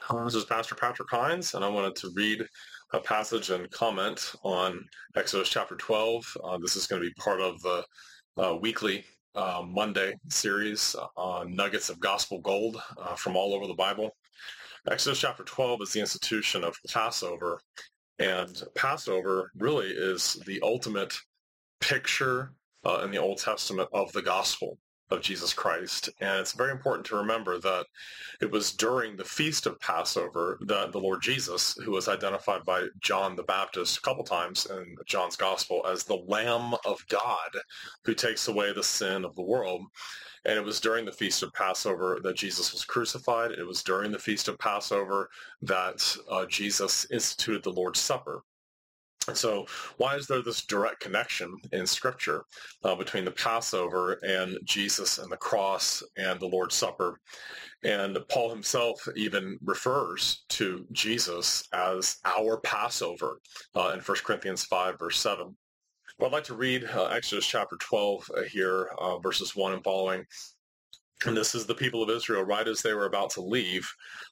This is Pastor Patrick Hines, and I wanted to read a passage and comment on Exodus chapter 12. This is going to be part of the weekly Monday series on nuggets of gospel gold from all over the Bible. Exodus chapter 12 is the institution of Passover, and Passover really is the ultimate picture in the Old Testament of the gospel of Jesus Christ. And it's very important to remember that it was during the feast of Passover that the Lord Jesus, who was identified by John the Baptist a couple times in John's gospel as the Lamb of God who takes away the sin of the world. And it was during the feast of Passover that Jesus was crucified. It was during the feast of Passover that Jesus instituted the Lord's Supper. So why is there this direct connection in Scripture between the Passover and Jesus and the cross and the Lord's Supper? And Paul himself even refers to Jesus as our Passover in 1 Corinthians 5, verse 7. Well, I'd like to read Exodus chapter 12 here, verses 1 and following. And this is the people of Israel right as they were about to leave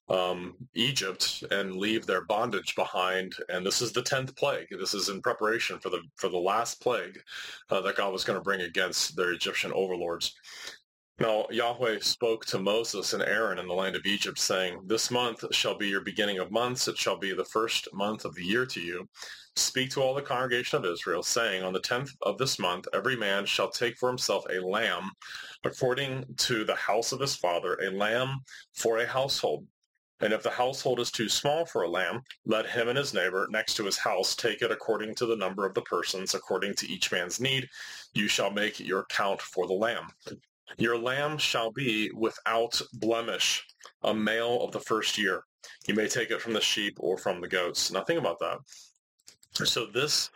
Egypt and leave their bondage behind. And this is the 10th plague. This is in preparation for the last plague that God was going to bring against their Egyptian overlords. Now, Yahweh spoke to Moses and Aaron in the land of Egypt, saying, "This month shall be your beginning of months. It shall be the first month of the year to you. Speak to all the congregation of Israel, saying, on the 10th of this month, every man shall take for himself a lamb, according to the house of his father, a lamb for a household. And if the household is too small for a lamb, let him and his neighbor next to his house take it according to the number of the persons, according to each man's need. You shall make your count for the lamb. Your lamb shall be without blemish, a male of the first year. You may take it from the sheep or from the goats." Now think about that. So this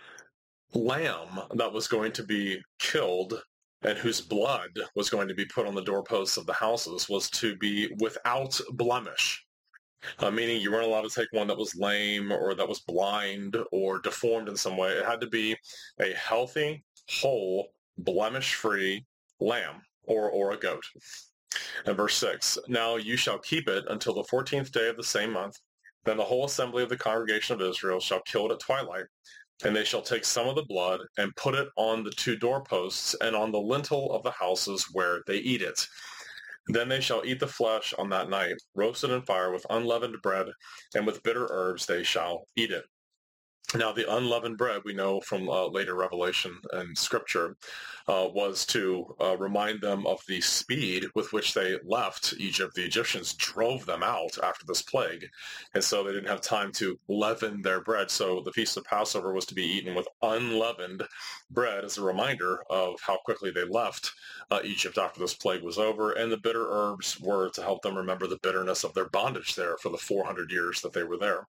lamb that was going to be killed and whose blood was going to be put on the doorposts of the houses was to be without blemish, meaning you weren't allowed to take one that was lame or that was blind or deformed in some way. It had to be a healthy, whole, blemish-free lamb or a goat. And verse 6, "Now you shall keep it until the 14th day of the same month. Then the whole assembly of the congregation of Israel shall kill it at twilight, and they shall take some of the blood and put it on the two doorposts and on the lintel of the houses where they eat it. Then they shall eat the flesh on that night, roasted in fire with unleavened bread, and with bitter herbs they shall eat it." Now, the unleavened bread, we know from later Revelation and Scripture, was to remind them of the speed with which they left Egypt. The Egyptians drove them out after this plague, and so they didn't have time to leaven their bread. So the Feast of Passover was to be eaten with unleavened bread as a reminder of how quickly they left Egypt after this plague was over, and the bitter herbs were to help them remember the bitterness of their bondage there for the 400 years that they were there.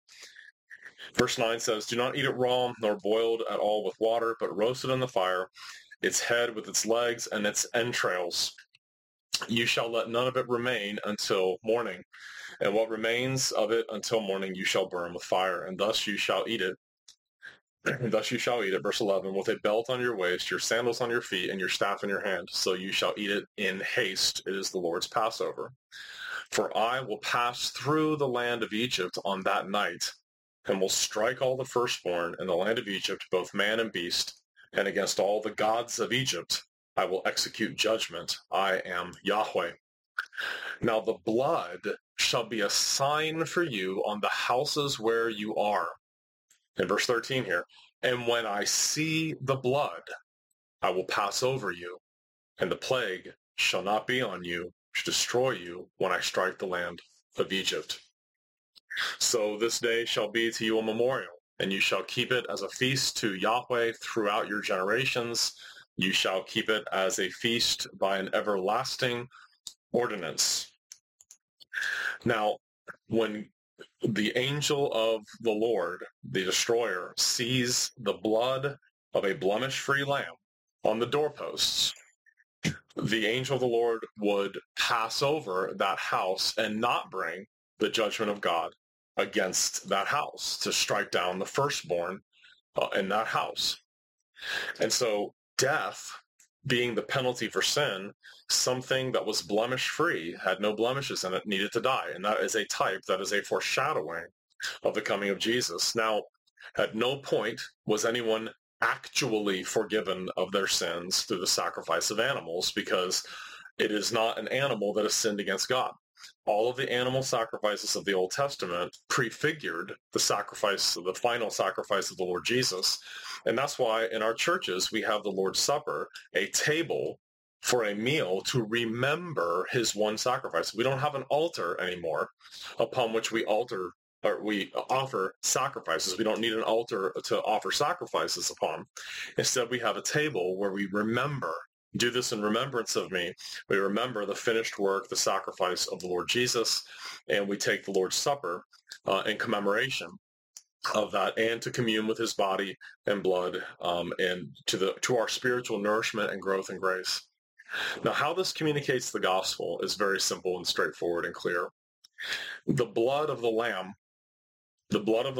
Verse 9 says, "Do not eat it raw, nor boiled at all with water, but roasted in the fire, its head with its legs and its entrails. You shall let none of it remain until morning. And what remains of it until morning you shall burn with fire, and thus you shall eat it." And thus you shall eat it, verse 11, "with a belt on your waist, your sandals on your feet, and your staff in your hand. So you shall eat it in haste. It is the Lord's Passover. For I will pass through the land of Egypt on that night, and will strike all the firstborn in the land of Egypt, both man and beast, and against all the gods of Egypt I will execute judgment. I am Yahweh. Now the blood shall be a sign for you on the houses where you are." In verse 13 here, "And when I see the blood, I will pass over you, and the plague shall not be on you to destroy you when I strike the land of Egypt. So this day shall be to you a memorial, and you shall keep it as a feast to Yahweh throughout your generations. You shall keep it as a feast by an everlasting ordinance." Now, when the angel of the Lord, the destroyer, sees the blood of a blemish-free lamb on the doorposts, the angel of the Lord would pass over that house and not bring the judgment of God against that house, to strike down the firstborn in that house. And so death being the penalty for sin, something that was blemish-free, had no blemishes in it, needed to die. And that is a type, that is a foreshadowing of the coming of Jesus. Now, at no point was anyone actually forgiven of their sins through the sacrifice of animals, because it is not an animal that has sinned against God. All of the animal sacrifices of the Old Testament prefigured the sacrifice, the final sacrifice of the Lord Jesus. And that's why in our churches we have the Lord's Supper, a table for a meal to remember his one sacrifice. We don't have an altar anymore upon which we offer sacrifices. We don't need an altar to offer sacrifices upon. Instead, we have a table where we remember. Do this in remembrance of me. We remember the finished work, the sacrifice of the Lord Jesus, and we take the Lord's Supper in commemoration of that, and to commune with his body and blood, and to our spiritual nourishment and growth and grace. Now, how this communicates the gospel is very simple and straightforward and clear. The blood of the Lamb, the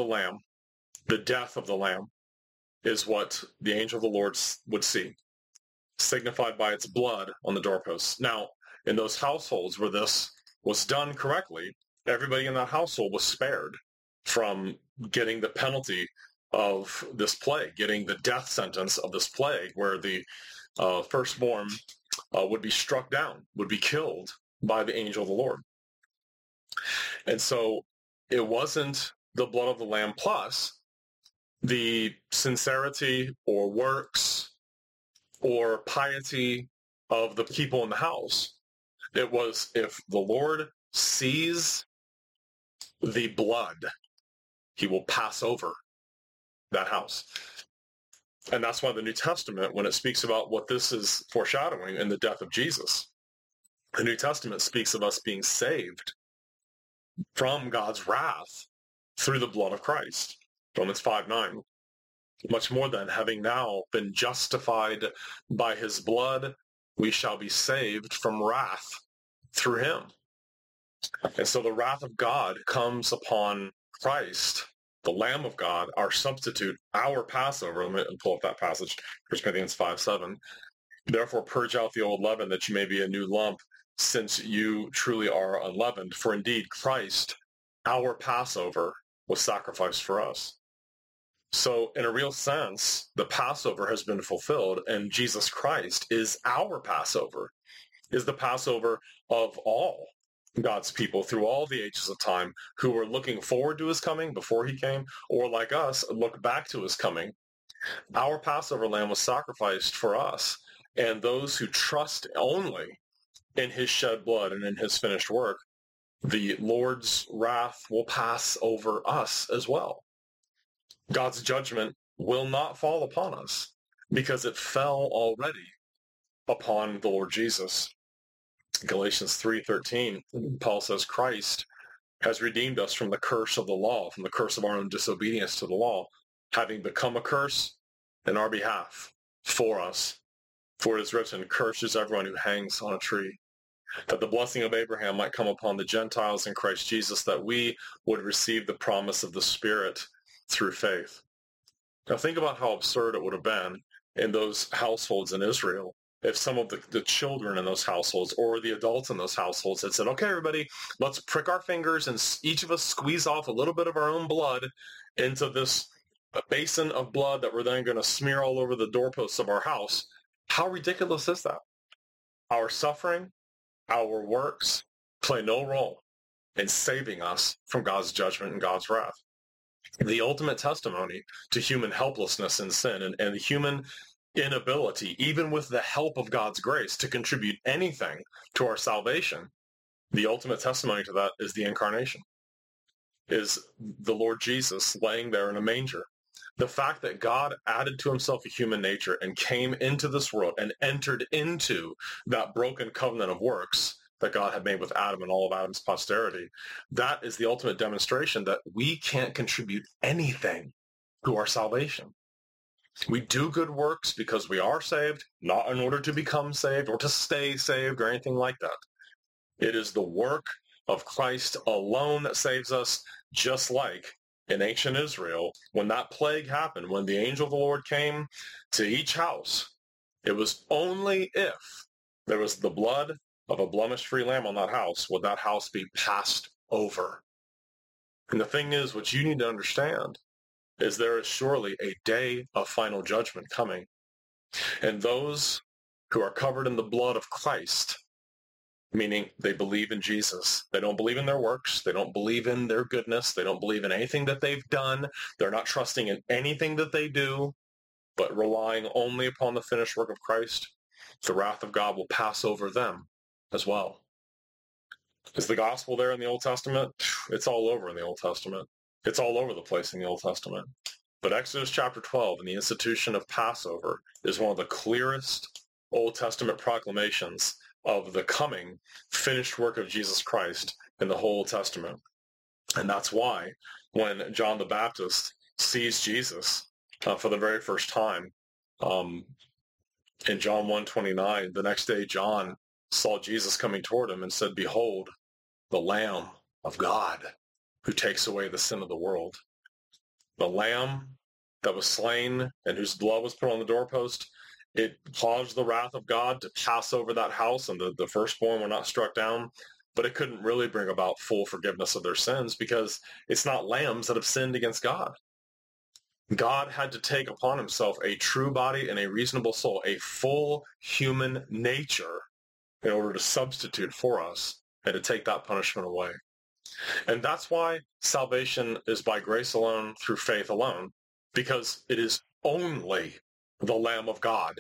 death of the Lamb, is what the angel of the Lord would see, signified by its blood on the doorposts. Now, in those households where this was done correctly, everybody in that household was spared from getting the penalty of this plague, getting the death sentence of this plague, where the firstborn would be struck down, would be killed by the angel of the Lord. And so it wasn't the blood of the Lamb plus the sincerity or works or piety of the people in the house. It was, if the Lord sees the blood, he will pass over that house. And that's why the New Testament, when it speaks about what this is foreshadowing in the death of Jesus, the New Testament speaks of us being saved from God's wrath through the blood of Christ. Romans 5:9. Much more than, having now been justified by his blood, we shall be saved from wrath through him. And so the wrath of God comes upon Christ, the Lamb of God, our substitute, our Passover. Let me pull up that passage, 1 Corinthians 5:7. Therefore purge out the old leaven, that you may be a new lump, since you truly are unleavened. For indeed Christ, our Passover, was sacrificed for us. So in a real sense, the Passover has been fulfilled, and Jesus Christ is our Passover, is the Passover of all God's people through all the ages of time, who were looking forward to his coming before he came, or like us, look back to his coming. Our Passover lamb was sacrificed for us, and those who trust only in his shed blood and in his finished work, the Lord's wrath will pass over us as well. God's judgment will not fall upon us, because it fell already upon the Lord Jesus. Galatians 3:13, Paul says, Christ has redeemed us from the curse of the law, from the curse of our own disobedience to the law, having become a curse in our behalf for us. For it is written, cursed is everyone who hangs on a tree, that the blessing of Abraham might come upon the Gentiles in Christ Jesus, that we would receive the promise of the Spirit through faith. Now think about how absurd it would have been in those households in Israel if some of the children in those households or the adults in those households had said, okay, everybody, let's prick our fingers and each of us squeeze off a little bit of our own blood into this basin of blood that we're then going to smear all over the doorposts of our house. How ridiculous is that? Our suffering, our works play no role in saving us from God's judgment and God's wrath. The ultimate testimony to human helplessness and sin and the human inability, even with the help of God's grace, to contribute anything to our salvation, the ultimate testimony to that is the incarnation, is the Lord Jesus laying there in a manger. The fact that God added to himself a human nature and came into this world and entered into that broken covenant of works that God had made with Adam and all of Adam's posterity, that is the ultimate demonstration that we can't contribute anything to our salvation. We do good works because we are saved, not in order to become saved or to stay saved or anything like that. It is the work of Christ alone that saves us, just like in ancient Israel, when that plague happened, when the angel of the Lord came to each house It was only if there was the blood of a blemish-free lamb on that house would that house be passed over. And the thing is, what you need to understand is there is surely a day of final judgment coming. And those who are covered in the blood of Christ, meaning they believe in Jesus, they don't believe in their works, they don't believe in their goodness, they don't believe in anything that they've done, they're not trusting in anything that they do, but relying only upon the finished work of Christ, the wrath of God will pass over them as well. Is the gospel there in the Old Testament? It's all over in the Old Testament. It's all over the place in the Old Testament. But Exodus chapter 12 and the institution of Passover is one of the clearest Old Testament proclamations of the coming finished work of Jesus Christ in the whole Old Testament. And that's why when John the Baptist sees Jesus for the very first time, in John 1:29, the next day John saw Jesus coming toward him and said, "Behold, the Lamb of God who takes away the sin of the world." The Lamb that was slain and whose blood was put on the doorpost, it caused the wrath of God to pass over that house, and the firstborn were not struck down. But it couldn't really bring about full forgiveness of their sins because it's not lambs that have sinned against God. God had to take upon himself a true body and a reasonable soul, a full human nature, in order to substitute for us and to take that punishment away. And that's why salvation is by grace alone, through faith alone, because it is only the Lamb of God.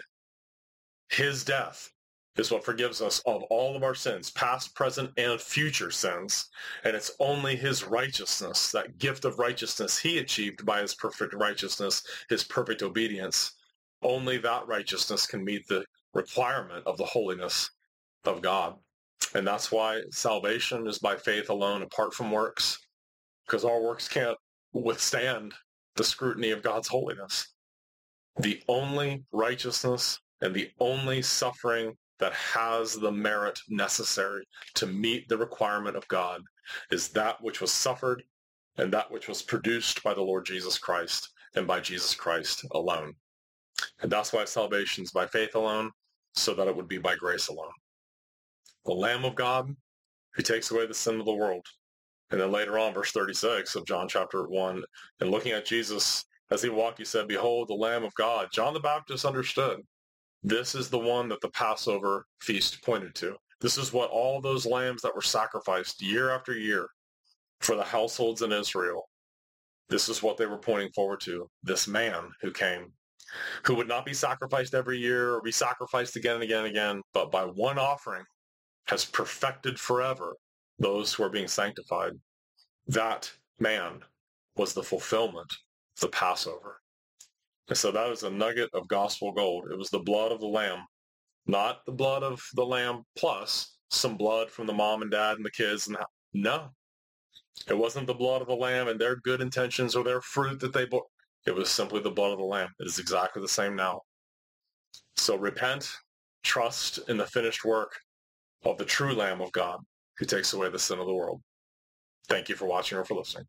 His death is what forgives us of all of our sins, past, present, and future sins. And it's only his righteousness, that gift of righteousness he achieved by his perfect righteousness, his perfect obedience. Only that righteousness can meet the requirement of the holiness of God. And that's why salvation is by faith alone, apart from works, because our works can't withstand the scrutiny of God's holiness. The only righteousness and the only suffering that has the merit necessary to meet the requirement of God is that which was suffered and that which was produced by the Lord Jesus Christ and by Jesus Christ alone. And that's why salvation is by faith alone, so that it would be by grace alone. The Lamb of God who takes away the sin of the world. And then later on, verse 36 of John chapter 1, and looking at Jesus as he walked, he said, "Behold, the Lamb of God." John the Baptist understood. This is the one that the Passover feast pointed to. This is what all those lambs that were sacrificed year after year for the households in Israel, this is what they were pointing forward to. This man who came, who would not be sacrificed every year or be sacrificed again and again and again, but by one offering has perfected forever those who are being sanctified. That man was the fulfillment of the Passover. And so that is a nugget of gospel gold. It was the blood of the lamb, not the blood of the lamb plus some blood from the mom and dad and the kids. No, it wasn't the blood of the lamb and their good intentions or their fruit that they bore. It was simply the blood of the lamb. It is exactly the same now. So repent, trust in the finished work of the true Lamb of God who takes away the sin of the world. Thank you for watching or for listening.